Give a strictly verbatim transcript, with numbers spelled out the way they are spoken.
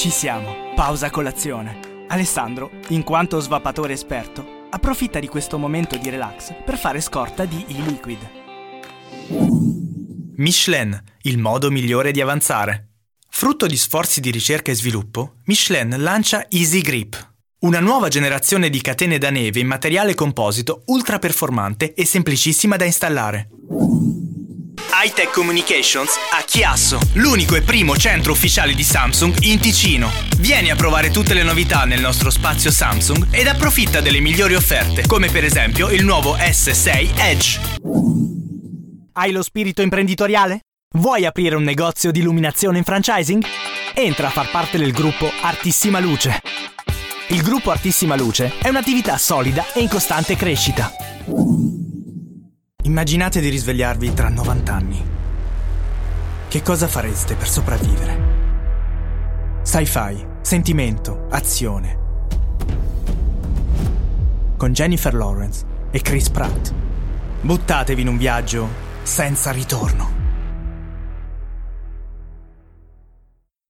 Ci siamo, pausa colazione. Alessandro, in quanto svapatore esperto, approfitta di questo momento di relax per fare scorta di e-liquid. Michelin, il modo migliore di avanzare. Frutto di sforzi di ricerca e sviluppo, Michelin lancia Easy Grip, una nuova generazione di catene da neve in materiale composito ultra performante e semplicissima da installare. High-Tech Communications a Chiasso, l'unico e primo centro ufficiale di Samsung in Ticino. Vieni a provare tutte le novità nel nostro spazio Samsung ed approfitta delle migliori offerte, come per esempio il nuovo S sei Edge. Hai lo spirito imprenditoriale? Vuoi aprire un negozio di illuminazione in franchising? Entra a far parte del gruppo Artissima Luce. Il gruppo Artissima Luce è un'attività solida e in costante crescita. Immaginate di risvegliarvi tra novanta anni. Che cosa fareste per sopravvivere? Sci-fi, sentimento, azione. Con Jennifer Lawrence e Chris Pratt. Buttatevi in un viaggio senza ritorno.